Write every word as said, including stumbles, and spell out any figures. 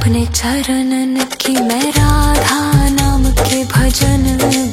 अपने चरणन की मैं राधा नाम के भजन